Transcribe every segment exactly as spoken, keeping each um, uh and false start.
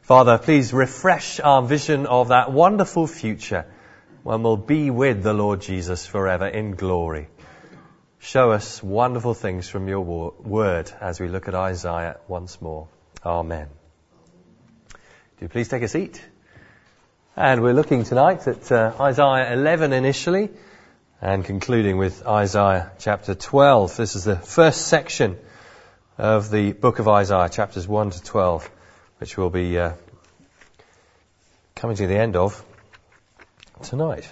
Father, please refresh our vision of that wonderful future when we'll be with the Lord Jesus forever in glory. Show us wonderful things from your word as we look at Isaiah once more. Amen. Do you please take a seat? And we're looking tonight at uh, Isaiah eleven initially and concluding with Isaiah chapter twelve. This is the first section of the book of Isaiah, chapters one to twelve, which we'll be uh, coming to the end of tonight.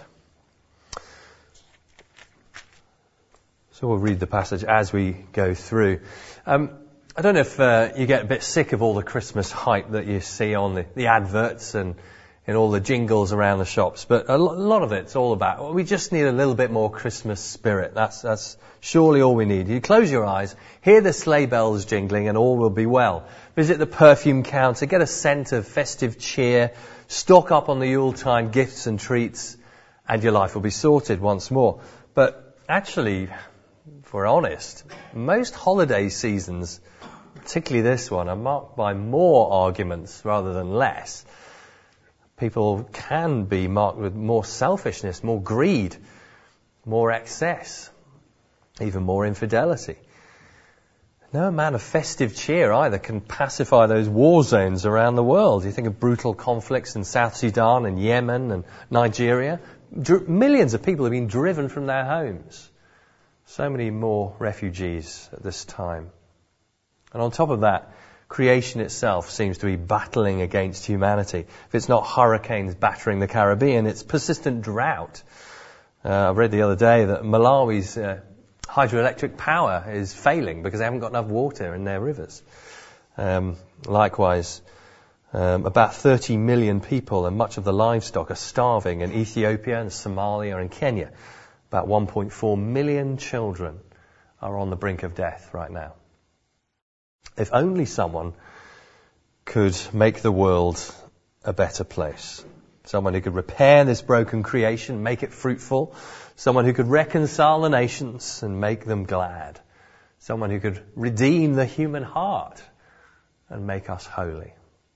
So we'll read the passage as we go through. Um, I don't know if uh, you get a bit sick of all the Christmas hype that you see on the, the adverts and in all the jingles around the shops, but a lot of it's all about, well, we just need a little bit more Christmas spirit. That's, that's surely all we need. You close your eyes, hear the sleigh bells jingling, and all will be well. Visit the perfume counter, get a scent of festive cheer, stock up on the Yuletide gifts and treats, and your life will be sorted once more. But actually, if we're honest, most holiday seasons, particularly this one, are marked by more arguments rather than less. People can be marked with more selfishness, more greed, more excess, even more infidelity. No amount of festive cheer either can pacify those war zones around the world. You think of brutal conflicts in South Sudan and Yemen and Nigeria. Dr- millions of people have been driven from their homes. So many more refugees at this time. And on top of that, creation itself seems to be battling against humanity. If it's not hurricanes battering the Caribbean, it's persistent drought. Uh, I read the other day that Malawi's uh, hydroelectric power is failing because they haven't got enough water in their rivers. Um, likewise, um, about thirty million people and much of the livestock are starving in Ethiopia and Somalia and Kenya. About one point four million children are on the brink of death right now. If only someone could make the world a better place. Someone who could repair this broken creation, make it fruitful. Someone who could reconcile the nations and make them glad. Someone who could redeem the human heart and make us holy.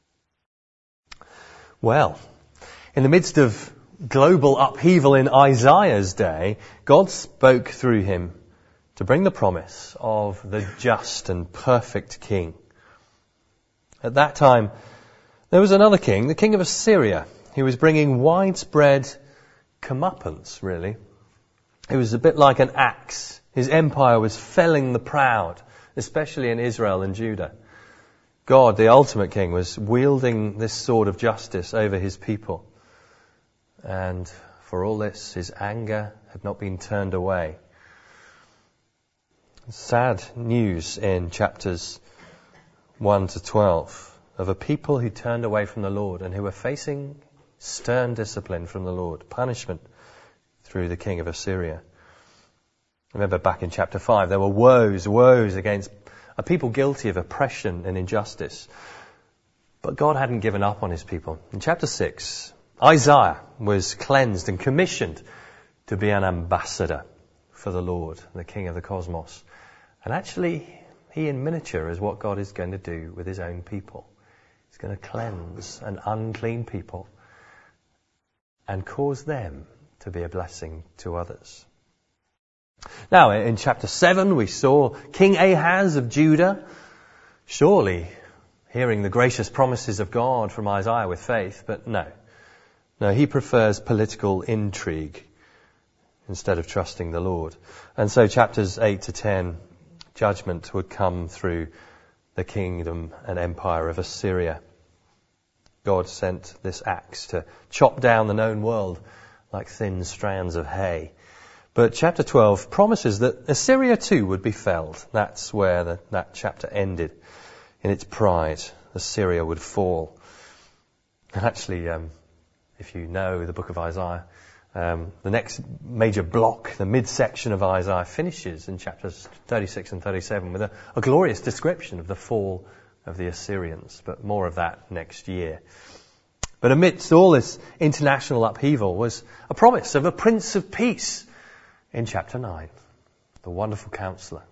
Well, in the midst of global upheaval in Isaiah's day, God spoke through him to bring the promise of the just and perfect king. At that time, there was another king, the king of Assyria. He was bringing widespread comeuppance, really. It was a bit like an axe. His empire was felling the proud, especially in Israel and Judah. God, the ultimate king, was wielding this sword of justice over his people. And for all this, his anger had not been turned away. Sad news in chapters one to twelve of a people who turned away from the Lord and who were facing stern discipline from the Lord, punishment through the king of Assyria. Remember back in chapter five, there were woes, woes against a people guilty of oppression and injustice. But God hadn't given up on his people. In chapter six, Isaiah was cleansed and commissioned to be an ambassador for the Lord, the King of the cosmos. And actually, he in miniature is what God is going to do with his own people. He's going to cleanse an unclean people and cause them to be a blessing to others. Now, in chapter seven, we saw King Ahaz of Judah, surely hearing the gracious promises of God from Isaiah with faith, but no. No, he prefers political intrigue instead of trusting the Lord. And so chapters eight to ten, judgment would come through the kingdom and empire of Assyria. God sent this axe to chop down the known world like thin strands of hay. But chapter twelve promises that Assyria too would be felled. That's where the, that chapter ended. In its pride, Assyria would fall. And actually, um, if you know the book of Isaiah, Um, the next major block, the midsection of Isaiah, finishes in chapters thirty-six and thirty-seven with a, a glorious description of the fall of the Assyrians, but more of that next year. But amidst all this international upheaval was a promise of a Prince of Peace in chapter nine, the wonderful Counselor,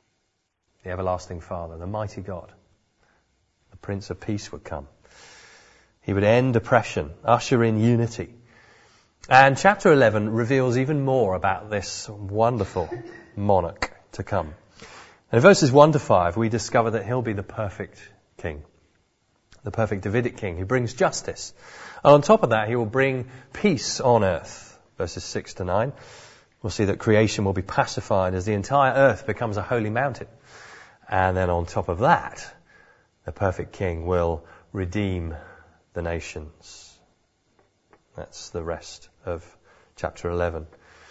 the everlasting Father, the mighty God. The Prince of Peace would come. He would end oppression, usher in unity. And chapter eleven reveals even more about this wonderful monarch to come. And in verses one to five, we discover that he'll be the perfect king, the perfect Davidic king who brings justice. And on top of that, he will bring peace on earth. Verses six to nine, we'll see that creation will be pacified as the entire earth becomes a holy mountain. And then on top of that, the perfect king will redeem the nations. That's the rest of chapter eleven.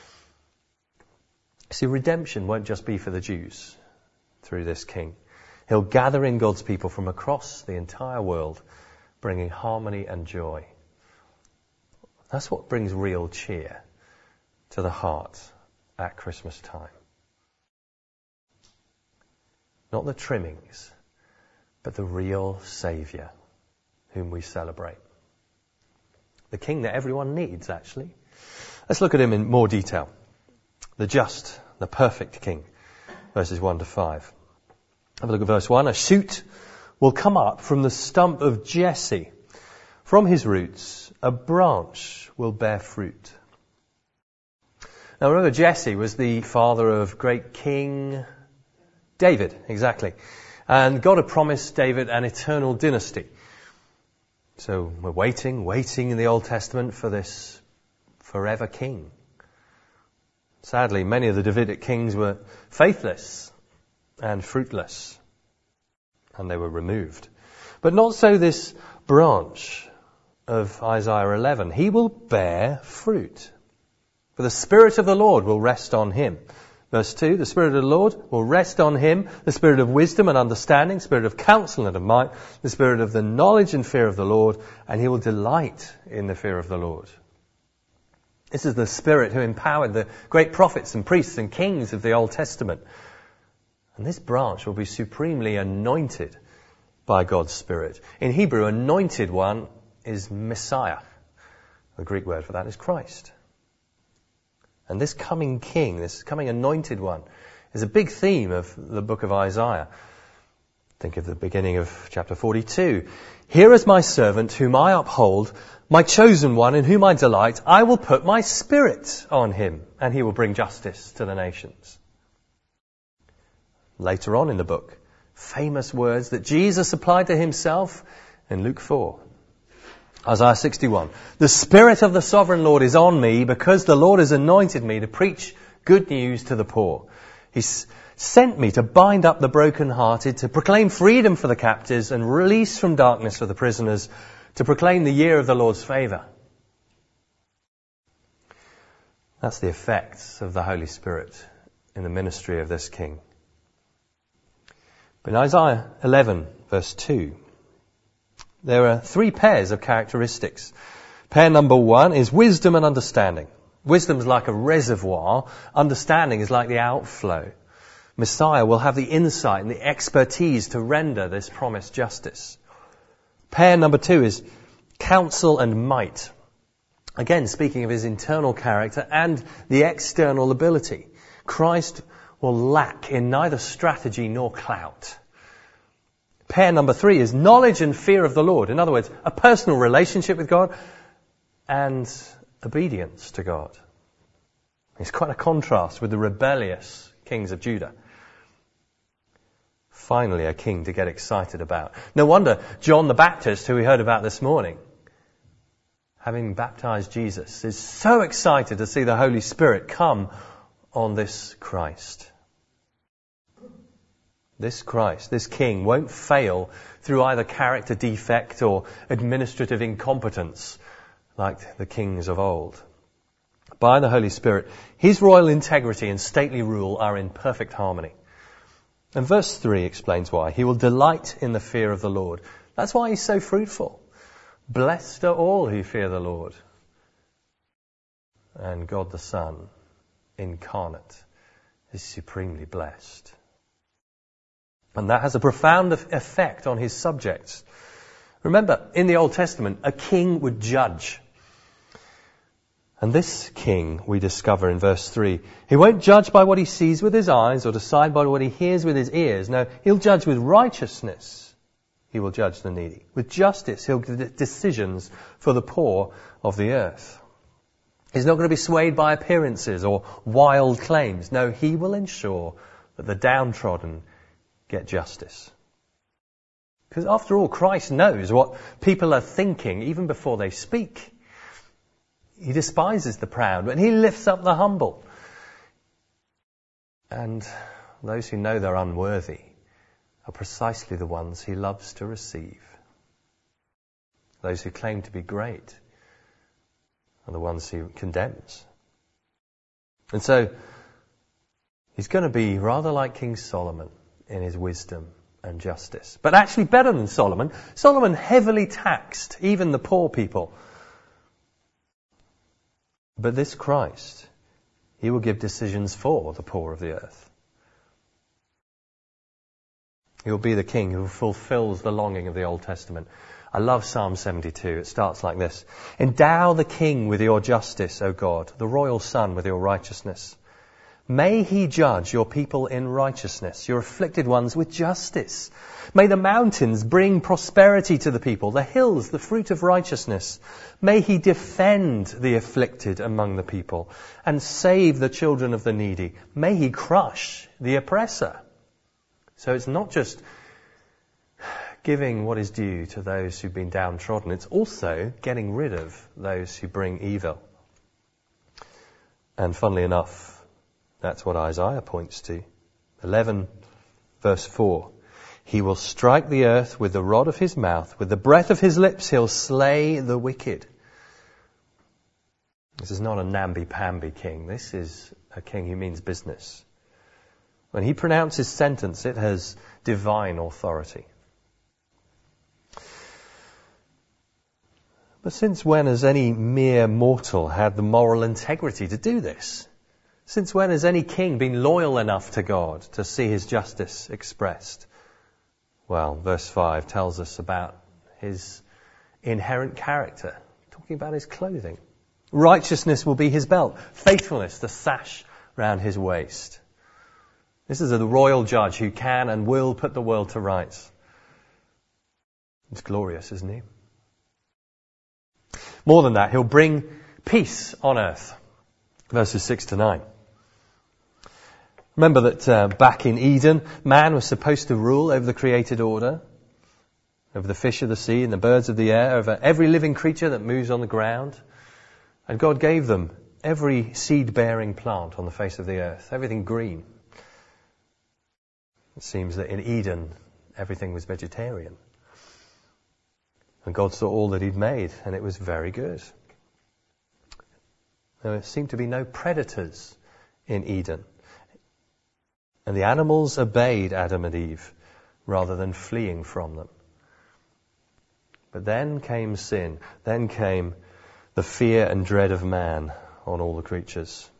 See, redemption won't just be for the Jews through this king. He'll gather in God's people from across the entire world, bringing harmony and joy. That's what brings real cheer to the heart at Christmas time. Not the trimmings, but the real Saviour whom we celebrate. The king that everyone needs, actually. Let's look at him in more detail. The just, the perfect king. Verses one to five. Have a look at verse one. A shoot will come up from the stump of Jesse. From his roots, a branch will bear fruit. Now remember, Jesse was the father of great King David, exactly. And God had promised David an eternal dynasty. So we're waiting, waiting in the Old Testament for this forever king. Sadly, many of the Davidic kings were faithless and fruitless, and they were removed. But not so this branch of Isaiah eleven. He will bear fruit. For the Spirit of the Lord will rest on him. Verse two, the Spirit of the Lord will rest on him, the Spirit of wisdom and understanding, Spirit of counsel and of might, the Spirit of the knowledge and fear of the Lord, and he will delight in the fear of the Lord. This is the Spirit who empowered the great prophets and priests and kings of the Old Testament. And this branch will be supremely anointed by God's Spirit. In Hebrew, anointed one is Messiah. The Greek word for that is Christ. And this coming king, this coming anointed one, is a big theme of the book of Isaiah. Think of the beginning of chapter forty-two. Here is my servant whom I uphold, my chosen one in whom I delight. I will put my Spirit on him, and he will bring justice to the nations. Later on in the book, famous words that Jesus applied to himself in Luke four. Isaiah sixty-one. The Spirit of the Sovereign Lord is on me because the Lord has anointed me to preach good news to the poor. He's sent me to bind up the brokenhearted, to proclaim freedom for the captives and release from darkness for the prisoners, to proclaim the year of the Lord's favour. That's the effects of the Holy Spirit in the ministry of this king. But in Isaiah eleven, verse two, there are three pairs of characteristics. Pair number one is wisdom and understanding. Wisdom is like a reservoir. Understanding is like the outflow. Messiah will have the insight and the expertise to render this promised justice. Pair number two is counsel and might. Again, speaking of his internal character and the external ability. Christ will lack in neither strategy nor clout. Pair number three is knowledge and fear of the Lord. In other words, a personal relationship with God and obedience to God. It's quite a contrast with the rebellious kings of Judah. Finally, a king to get excited about. No wonder John the Baptist, who we heard about this morning, having baptized Jesus, is so excited to see the Holy Spirit come on this Christ. This Christ, this King, won't fail through either character defect or administrative incompetence like the kings of old. By the Holy Spirit, his royal integrity and stately rule are in perfect harmony. And verse three explains why. He will delight in the fear of the Lord. That's why he's so fruitful. Blessed are all who fear the Lord. And God the Son, incarnate, is supremely blessed. And that has a profound effect on his subjects. Remember, in the Old Testament, a king would judge. And this king, we discover in verse three, he won't judge by what he sees with his eyes or decide by what he hears with his ears. No, he'll judge with righteousness he will judge the needy. With justice, he'll give decisions for the poor of the earth. He's not going to be swayed by appearances or wild claims. No, he will ensure that the downtrodden get justice. Because after all, Christ knows what people are thinking even before they speak. He despises the proud, but he lifts up the humble. And those who know they're unworthy are precisely the ones he loves to receive. Those who claim to be great are the ones he condemns. And so, he's going to be rather like King Solomon in his wisdom and justice. But actually better than Solomon. Solomon heavily taxed even the poor people. But this Christ, he will give decisions for the poor of the earth. He will be the king who fulfills the longing of the Old Testament. I love Psalm seventy-two. It starts like this. Endow the king with your justice, O God, the royal son with your righteousness. May he judge your people in righteousness, your afflicted ones with justice. May the mountains bring prosperity to the people, the hills the fruit of righteousness. May he defend the afflicted among the people and save the children of the needy. May he crush the oppressor. So it's not just giving what is due to those who've been downtrodden. It's also getting rid of those who bring evil. And funnily enough, that's what Isaiah points to. eleven verse four. He will strike the earth with the rod of his mouth. With the breath of his lips he'll slay the wicked. This is not a namby-pamby king. This is a king who means business. When he pronounces sentence, it has divine authority. But since when has any mere mortal had the moral integrity to do this? Since when has any king been loyal enough to God to see his justice expressed? Well, verse five tells us about his inherent character, talking about his clothing. Righteousness will be his belt, faithfulness the sash round his waist. This is the royal judge who can and will put the world to rights. It's glorious, isn't he? More than that, he'll bring peace on earth. Verses six to nine. Remember that uh, back in Eden, man was supposed to rule over the created order, over the fish of the sea and the birds of the air, over every living creature that moves on the ground. And God gave them every seed-bearing plant on the face of the earth, everything green. It seems that in Eden, everything was vegetarian. And God saw all that he'd made, and it was very good. There seemed to be no predators in Eden. And the animals obeyed Adam and Eve rather than fleeing from them. But then came sin. Then came the fear and dread of man on all the creatures.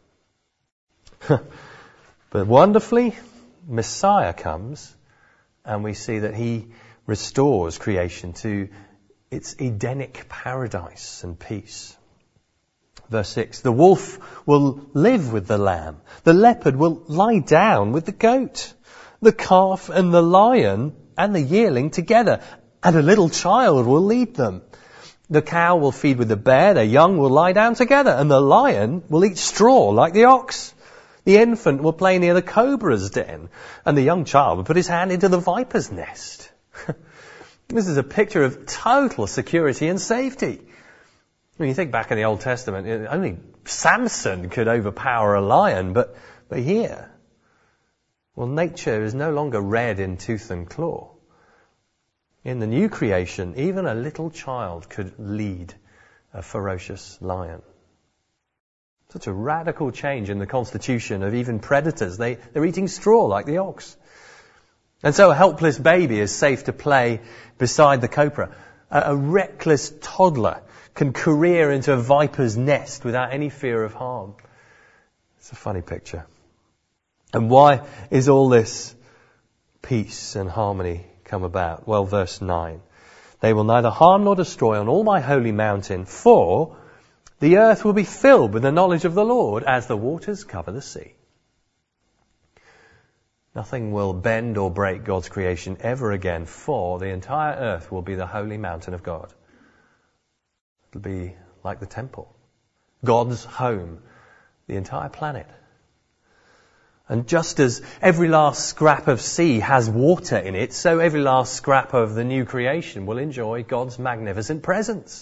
But wonderfully, Messiah comes and we see that he restores creation to its Edenic paradise and peace. Verse six, the wolf will live with the lamb. The leopard will lie down with the goat. The calf and the lion and the yearling together. And a little child will lead them. The cow will feed with the bear. Their young will lie down together. And the lion will eat straw like the ox. The infant will play near the cobra's den. And the young child will put his hand into the viper's nest. This is a picture of total security and safety. When you think back in the Old Testament, only Samson could overpower a lion, but, but here, well, nature is no longer red in tooth and claw. In the new creation, even a little child could lead a ferocious lion. Such a radical change in the constitution of even predators. They, they're eating straw like the ox. And so a helpless baby is safe to play beside the cobra. A, a reckless toddler can career into a viper's nest without any fear of harm. It's a funny picture. And why is all this peace and harmony come about? Well, verse nine. They will neither harm nor destroy on all my holy mountain, for the earth will be filled with the knowledge of the Lord as the waters cover the sea. Nothing will bend or break God's creation ever again, for the entire earth will be the holy mountain of God. It'll be like the temple. God's home, the entire planet. And just as every last scrap of sea has water in it, so every last scrap of the new creation will enjoy God's magnificent presence.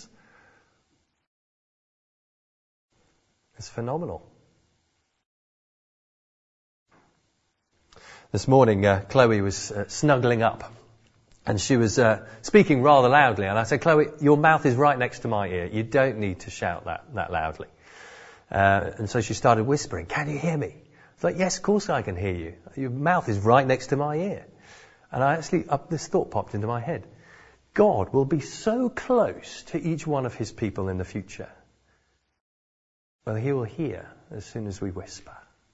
It's phenomenal. This morning, uh, Chloe was uh, snuggling up, and she was uh, speaking rather loudly. And I said, Chloe, your mouth is right next to my ear. You don't need to shout that, that loudly. Uh, and so she started whispering, can you hear me? I was like, yes, of course I can hear you. Your mouth is right next to my ear. And I actually, up this thought popped into my head. God will be so close to each one of his people in the future. Well, he will hear as soon as we whisper.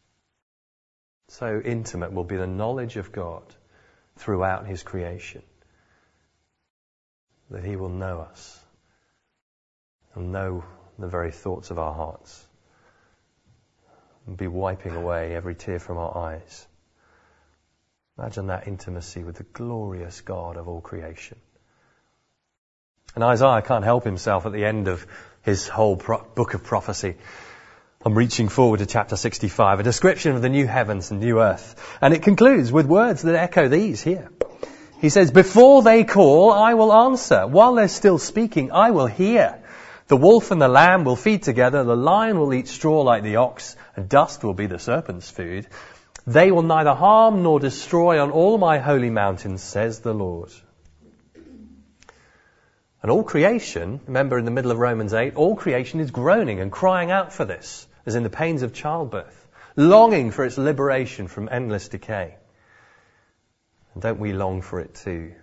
So intimate will be the knowledge of God throughout his creation, that he will know us and know the very thoughts of our hearts and be wiping away every tear from our eyes. Imagine that intimacy with the glorious God of all creation. And Isaiah can't help himself at the end of his whole pro- book of prophecy. I'm reaching forward to chapter sixty-five, a description of the new heavens and new earth. And it concludes with words that echo these here. He says, before they call, I will answer. While they're still speaking, I will hear. The wolf and the lamb will feed together. The lion will eat straw like the ox, and dust will be the serpent's food. They will neither harm nor destroy on all my holy mountains, says the Lord. And all creation, remember in the middle of Romans eight, all creation is groaning and crying out for this, as in the pains of childbirth, longing for its liberation from endless decay. And don't we long for it too?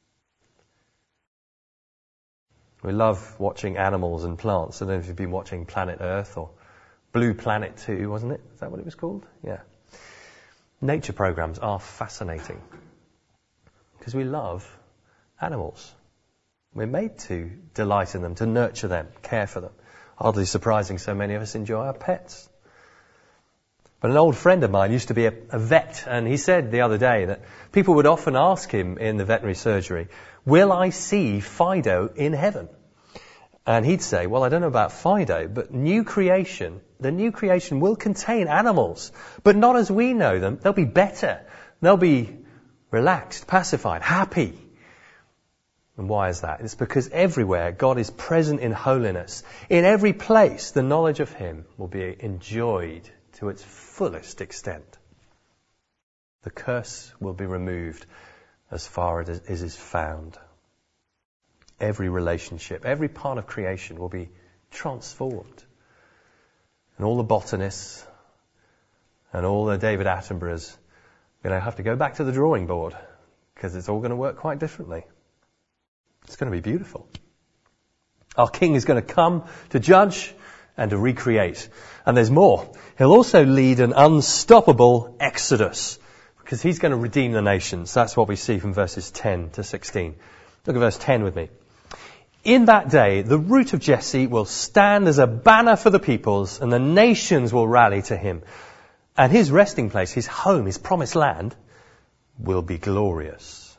We love watching animals and plants. I don't know if you've been watching Planet Earth or Blue Planet two, wasn't it? Is that what it was called? Yeah. Nature programs are fascinating because we love animals. We're made to delight in them, to nurture them, care for them. Hardly surprising so many of us enjoy our pets. But an old friend of mine used to be a, a vet, and he said the other day that people would often ask him in the veterinary surgery, will I see Fido in heaven? And he'd say, well, I don't know about Fido, but new creation, the new creation will contain animals, but not as we know them. They'll be better. They'll be relaxed, pacified, happy. And why is that? It's because everywhere God is present in holiness. In every place, the knowledge of him will be enjoyed to its fullest extent. The curse will be removed as far as it is found. Every relationship, every part of creation will be transformed. And all the botanists and all the David Attenboroughs are going to have to go back to the drawing board because it's all going to work quite differently. It's going to be beautiful. Our King is going to come to judge and to recreate. And there's more. He'll also lead an unstoppable exodus because he's going to redeem the nations. That's what we see from verses ten to sixteen. Look at verse ten with me. In that day, the root of Jesse will stand as a banner for the peoples, and the nations will rally to him. And his resting place, his home, his promised land, will be glorious.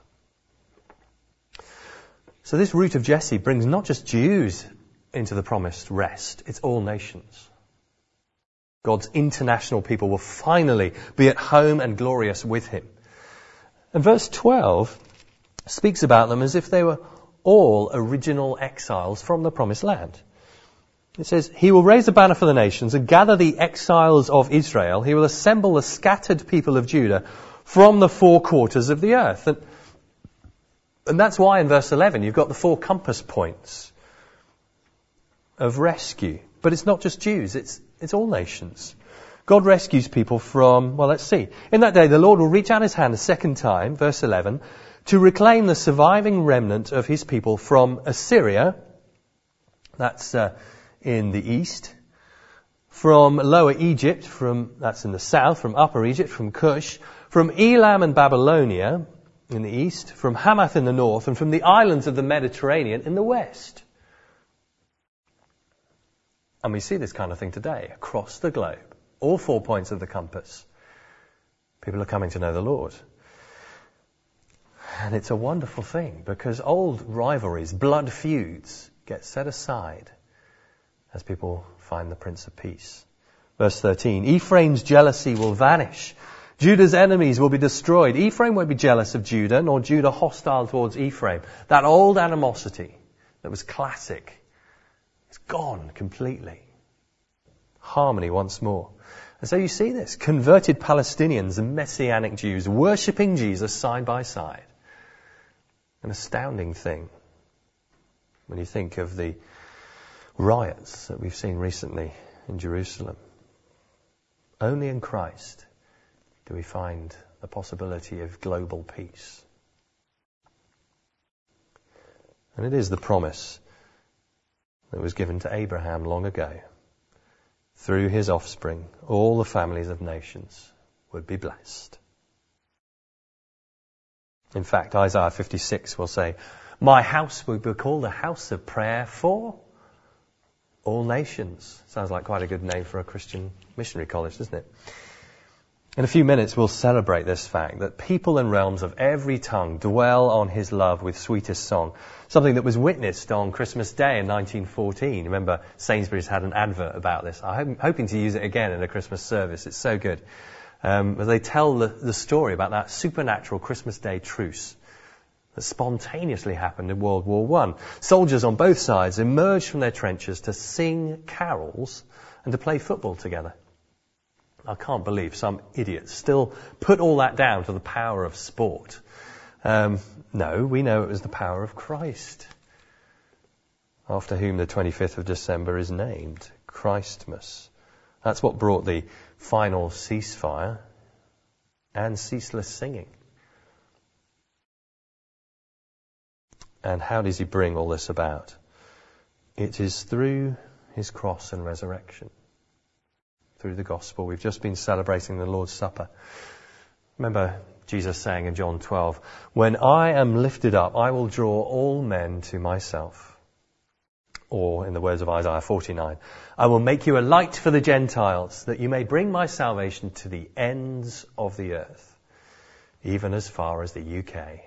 So this root of Jesse brings not just Jews into the promised rest, it's all nations. God's international people will finally be at home and glorious with him. And verse twelve speaks about them as if they were all original exiles from the promised land. It says, he will raise a banner for the nations and gather the exiles of Israel. He will assemble the scattered people of Judah from the four quarters of the earth. And, and that's why in verse eleven you've got the four compass points of rescue. But it's not just Jews, it's it's all nations. God rescues people from, well, let's see. In that day, the Lord will reach out his hand a second time, verse eleven, to reclaim the surviving remnant of his people from Assyria, that's uh, in the east, from Lower Egypt, from that's in the south, from Upper Egypt, from Cush, from Elam and Babylonia in the east, from Hamath in the north, and from the islands of the Mediterranean in the west. And we see this kind of thing today across the globe, all four points of the compass. People are coming to know the Lord. And it's a wonderful thing because old rivalries, blood feuds, get set aside as people find the Prince of Peace. Verse thirteen, Ephraim's jealousy will vanish. Judah's enemies will be destroyed. Ephraim won't be jealous of Judah, nor Judah hostile towards Ephraim. That old animosity that was classic is gone completely. Harmony once more. And so you see this, converted Palestinians and Messianic Jews worshipping Jesus side by side. An astounding thing when you think of the riots that we've seen recently in Jerusalem. Only in Christ do we find the possibility of global peace. And it is the promise that was given to Abraham long ago. Through his offspring, all the families of nations would be blessed. In fact, Isaiah fifty-six will say, my house will be called a house of prayer for all nations. Sounds like quite a good name for a Christian missionary college, doesn't it? In a few minutes, we'll celebrate this fact that people and realms of every tongue dwell on his love with sweetest song. Something that was witnessed on Christmas Day in nineteen fourteen. Remember, Sainsbury's had an advert about this. I'm hoping to use it again in a Christmas service. It's so good. Um, they tell the, the story about that supernatural Christmas Day truce that spontaneously happened in World War One. Soldiers on both sides emerged from their trenches to sing carols and to play football together. I can't believe some idiots still put all that down to the power of sport. Um, no, we know it was the power of Christ, after whom the twenty-fifth of December is named, Christmas. That's what brought the final ceasefire and ceaseless singing. And how does he bring all this about? It is through his cross and resurrection. Through the gospel. We've just been celebrating the Lord's Supper. Remember Jesus saying in John twelve, when I am lifted up, I will draw all men to myself. Or, in the words of Isaiah forty-nine, I will make you a light for the Gentiles, that you may bring my salvation to the ends of the earth, even as far as the U K.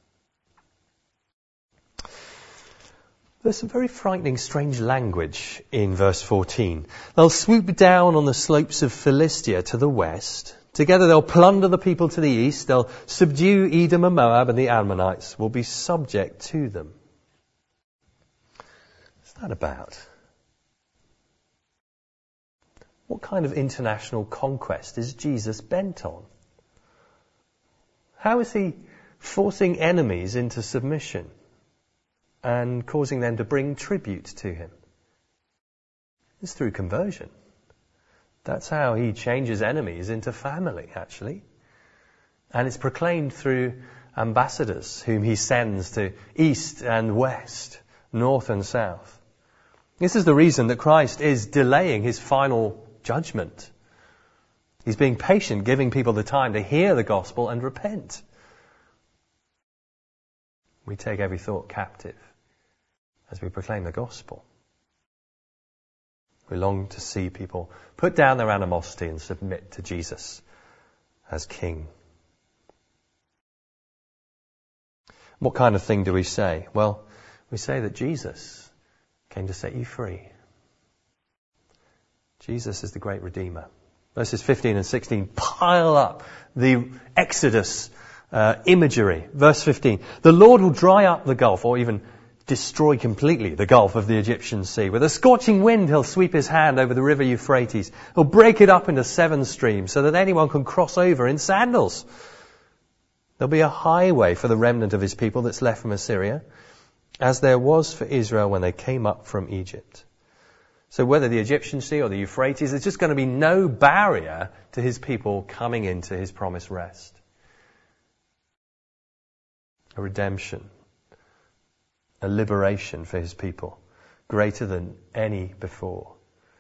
There's some very frightening, strange language in verse fourteen. They'll swoop down on the slopes of Philistia to the west. Together they'll plunder the people to the east. They'll subdue Edom and Moab, and the Ammonites will be subject to them. What's that about? What kind of international conquest is Jesus bent on? How is he forcing enemies into submission and causing them to bring tribute to him? It's through conversion. That's how he changes enemies into family, actually. And it's proclaimed through ambassadors whom he sends to east and west, north and south. This is the reason that Christ is delaying his final judgment. He's being patient, giving people the time to hear the gospel and repent. We take every thought captive as we proclaim the gospel. We long to see people put down their animosity and submit to Jesus as King. What kind of thing do we say? Well, we say that Jesus came to set you free. Jesus is the great Redeemer. Verses fifteen and sixteen pile up the Exodus uh, imagery. Verse fifteen, the Lord will dry up the gulf, or even destroy completely the gulf of the Egyptian sea. With a scorching wind, he'll sweep his hand over the river Euphrates. He'll break it up into seven streams so that anyone can cross over in sandals. There'll be a highway for the remnant of his people that's left from Assyria, as there was for Israel when they came up from Egypt. So whether the Egyptian sea or the Euphrates, there's just going to be no barrier to his people coming into his promised rest. A redemption. A liberation for his people, greater than any before.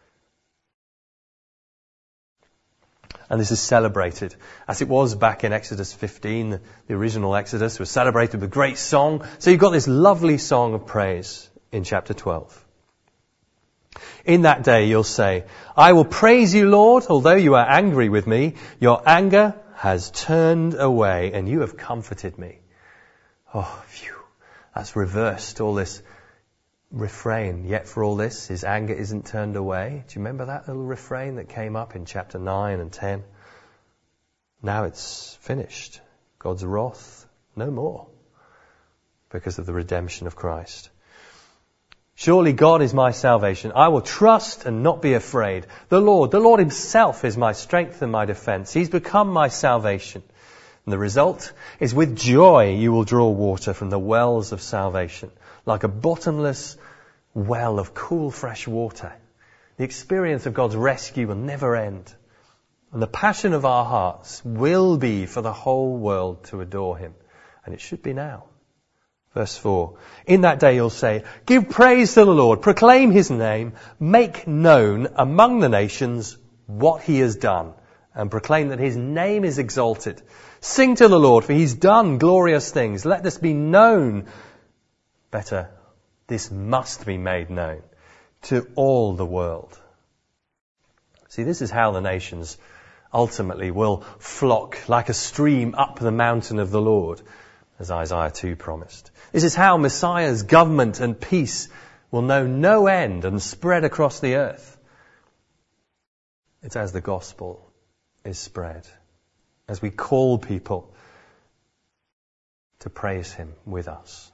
And this is celebrated, as it was back in Exodus fifteen. The original Exodus was celebrated with great song. So you've got this lovely song of praise in chapter twelve. In that day you'll say, I will praise you, Lord, although you are angry with me. Your anger has turned away, and you have comforted me. Oh, phew. That's reversed all this refrain. Yet for all this, his anger isn't turned away. Do you remember that little refrain that came up in chapter nine and ten? Now it's finished. God's wrath, no more, because of the redemption of Christ. Surely God is my salvation. I will trust and not be afraid. The Lord, the Lord himself is my strength and my defense. He's become my salvation. And the result is with joy you will draw water from the wells of salvation, like a bottomless well of cool, fresh water. The experience of God's rescue will never end. And the passion of our hearts will be for the whole world to adore him. And it should be now. Verse four, in that day you'll say, give praise to the Lord, proclaim his name, make known among the nations what he has done, and proclaim that his name is exalted. Sing to the Lord, for he's done glorious things. Let this be known. Better, this must be made known to all the world. See, this is how the nations ultimately will flock like a stream up the mountain of the Lord, as Isaiah two promised. This is how Messiah's government and peace will know no end and spread across the earth. It's as the gospel is spread, as we call people to praise him with us.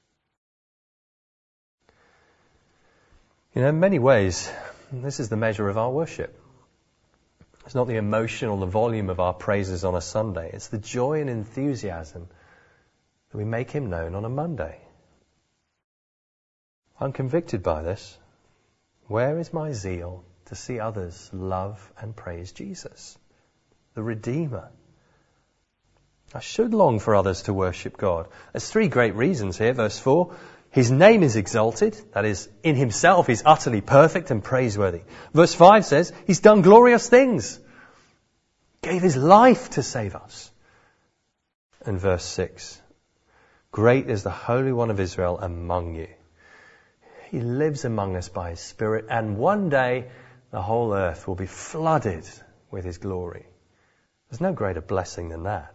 You know, in many ways, this is the measure of our worship. It's not the emotion or the volume of our praises on a Sunday. It's the joy and enthusiasm that we make him known on a Monday. I'm convicted by this. Where is my zeal to see others love and praise Jesus, the Redeemer? I should long for others to worship God. There's three great reasons here. Verse four, his name is exalted. That is, in himself he's utterly perfect and praiseworthy. Verse five says, he's done glorious things. Gave his life to save us. And verse six, great is the Holy One of Israel among you. He lives among us by his Spirit, and one day the whole earth will be flooded with his glory. There's no greater blessing than that.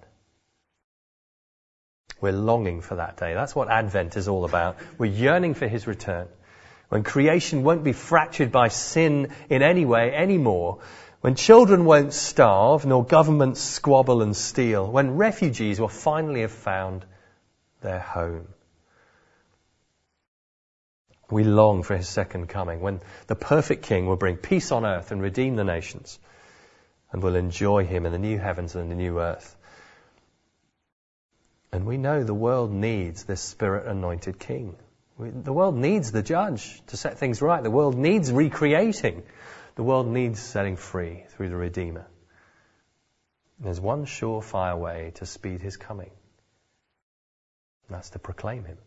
We're longing for that day. That's what Advent is all about. We're yearning for his return, when creation won't be fractured by sin in any way anymore, when children won't starve, nor governments squabble and steal, when refugees will finally have found their home. We long for his second coming, when the perfect King will bring peace on earth and redeem the nations, and we'll enjoy him in the new heavens and the new earth. And we know the world needs this Spirit-anointed King. We, the world needs the Judge to set things right. The world needs recreating. The world needs setting free through the Redeemer. And there's one surefire way to speed his coming. And that's to proclaim him.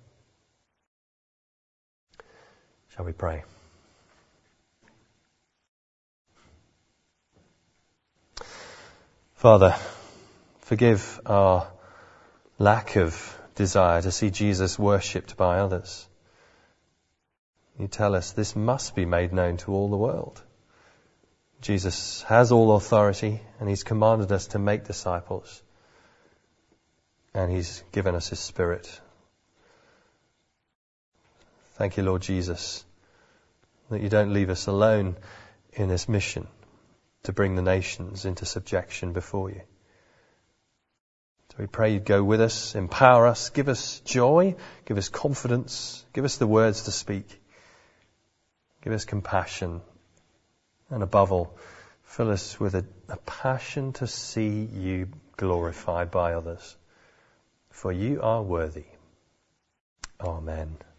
Shall we pray? Father, forgive our lack of desire to see Jesus worshipped by others. You tell us this must be made known to all the world. Jesus has all authority, and he's commanded us to make disciples. And he's given us his Spirit. Thank you, Lord Jesus, that you don't leave us alone in this mission to bring the nations into subjection before you. So we pray you'd go with us, empower us, give us joy, give us confidence, give us the words to speak, give us compassion, and above all, fill us with a, a passion to see you glorified by others. For you are worthy. Amen.